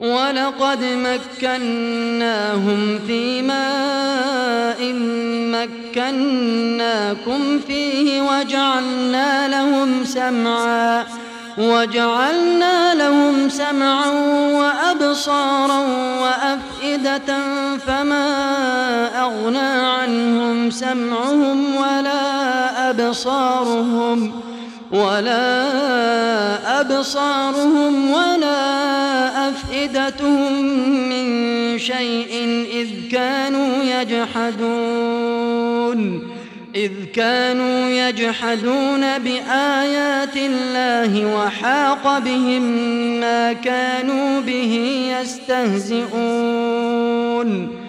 ولقد مكناهم في ماء مكناكم فيه وجعلنا لهم سمعا وأبصارا وأفئدة فما أغنى عنهم سمعهم ولا أبصارهم ولا أفئدتهم من شيء إذ كانوا يجحدون بآيات الله وحاق بهم ما كانوا به يستهزئون